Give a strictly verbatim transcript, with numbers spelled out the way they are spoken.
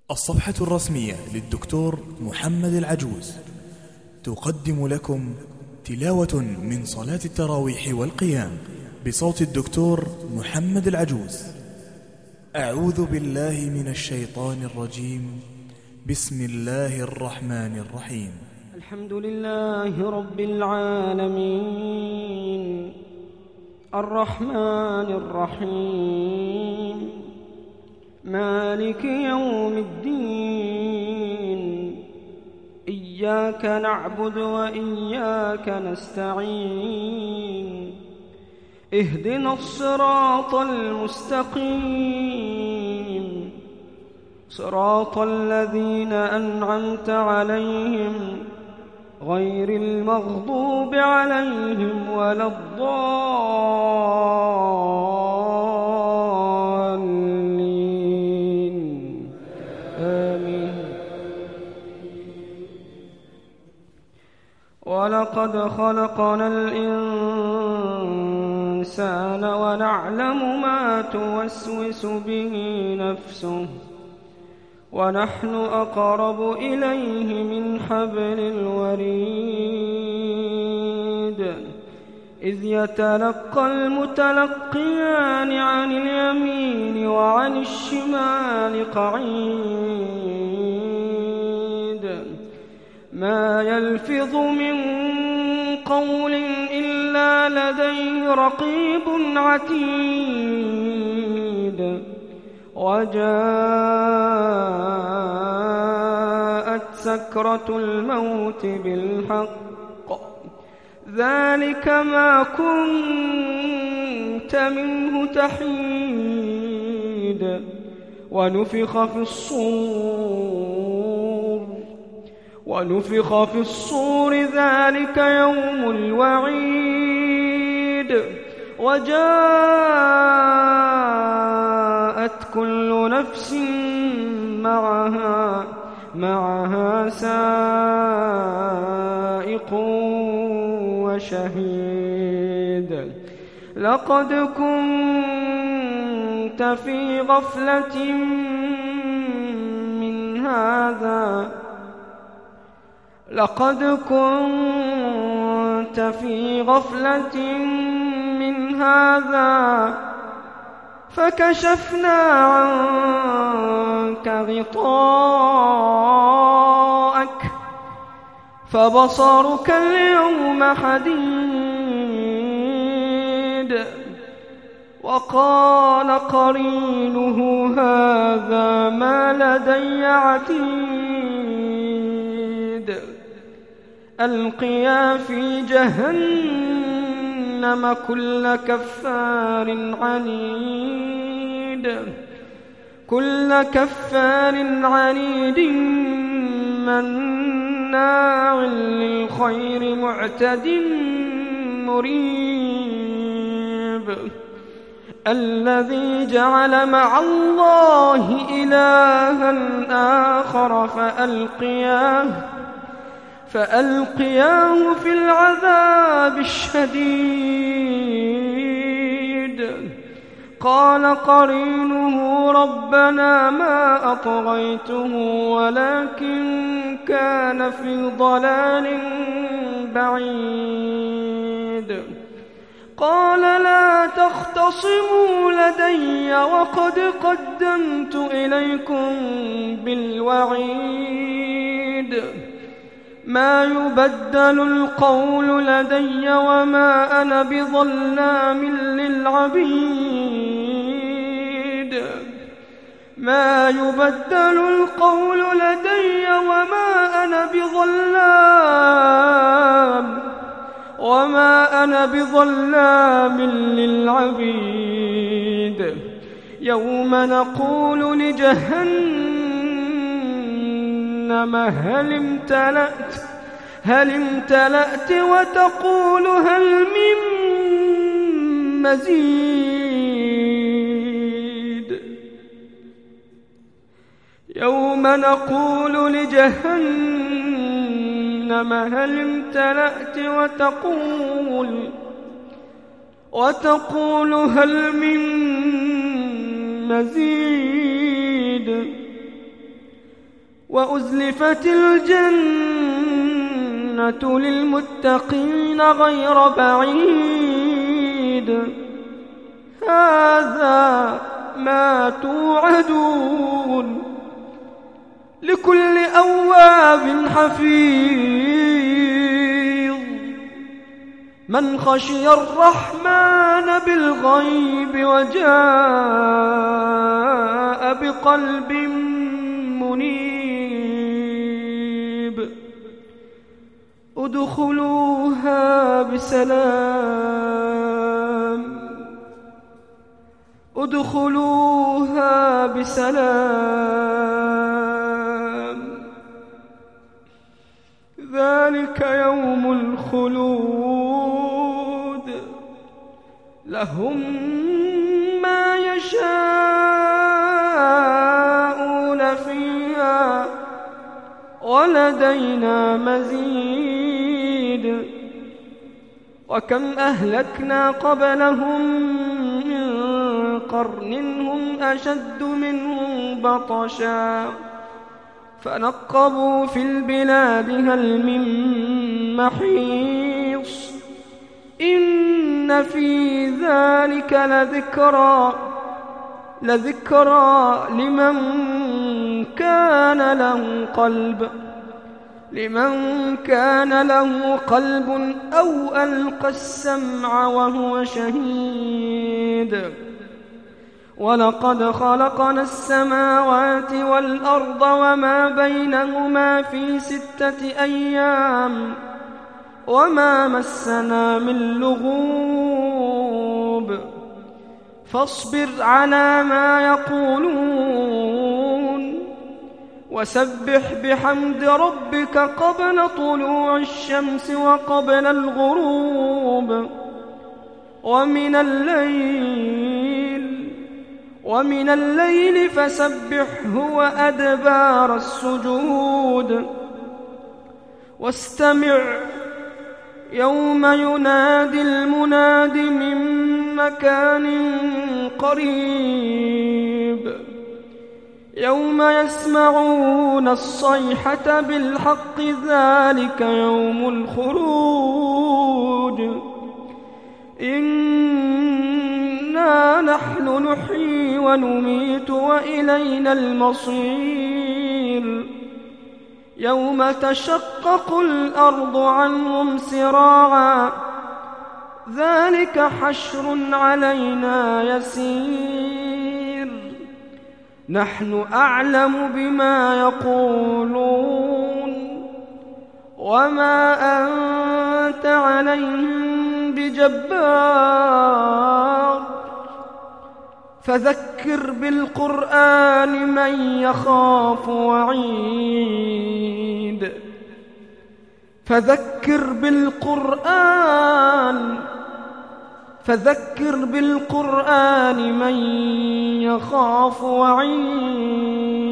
الصفحة الرسمية للدكتور محمد العجوز تقدم لكم تلاوة من صلاة التراويح والقيام بصوت الدكتور محمد العجوز. أعوذ بالله من الشيطان الرجيم. بسم الله الرحمن الرحيم. الحمد لله رب العالمين الرحمن الرحيم مالك يوم الدين. إياك نعبد وإياك نستعين. اهدنا الصراط المستقيم صراط الذين أنعمت عليهم غير المغضوب عليهم ولا الضالين. آمين. ولقد خلقنا الإنسان ونعلم ما توسوس به نفسه ونحن أقرب إليه من حبل الوريد. إذ يتلقى المتلقيان عن اليمين وعن الشمال قعيد. ما يلفظ من قول إلا لديه رقيب عتيد. وجاءت سكرة الموت بالحق ذلك ما كنت منه تحيد. ونفخ في الصور ونفخ في الصور ذلك يوم الوعيد. وجاءت كل نفس معها معها سائق وشهيد. لقد كنت في غفلة من هذا لقد كنت في غفلة من هذا فكشفنا عنك غطاءك فبصرك اليوم حديد. وقال قرينه هذا ما لدي عتيد. ألقيا في جهنم كل كفار عنيد كل كفار عنيد مناع للخير معتد مريب. الذي جعل مع الله إلها آخر فألقياه فألقياه في العذاب الشديد. قال قرينه ربنا ما أطغيته ولكن كان في ضلال بعيد. قال لا تختصموا لدي وقد قدمت إليكم بالوعيد. ما يبدل القول لدي وما أنا بظلام للعبيد. ما يبدل القول لدي وما أنا بظلام وما أنا بظلام للعبيد. يوم نقول لجهنم هل امتلأت هل امتلأت وتقول هل من مزيد. يوم نقول لجهنم هل امتلأت وتقول وتقول هل من مزيد. وأزلفت الجنة للمتقين غير بعيد هذا ما توعدون لكل أواب حفيظ من خشي الرحمن بالغيب وجاء بقلب منيب ادخلوها بسلام ادخلوها بسلام ذلك يوم الخلود لهم ما يشاءون فيها ولدينا مزيد وكم أهلكنا قبلهم من قرن هم أشد منهم بطشا فنقبوا في البلاد هل من محيص إن في ذلك لذكرى لذكرى لمن كان له قلب لمن كان له قلب أو ألقى السمع وهو شهيد ولقد خلقنا السماوات والأرض وما بينهما في ستة أيام وما مسنا من لغوب فاصبر على ما يقولون وسبح بحمد ربك قبل طلوع الشمس وقبل الغروب ومن الليل ومن الليل فسبحه وأدبار السجود واستمع يوم ينادي المناد من مكان قريب يوم يسمعون الصيحة بالحق ذلك يوم الخروج إنا نحن نحيي ونميت وإلينا المصير يوم تشقق الأرض عنهم سراعا ذلك حشر علينا يسير نحن أعلم بما يقولون وما أنت عليهم بجبار فذكر بالقرآن من يخاف وعيد فذكر بالقرآن فذكر بالقرآن من يخاف وعيد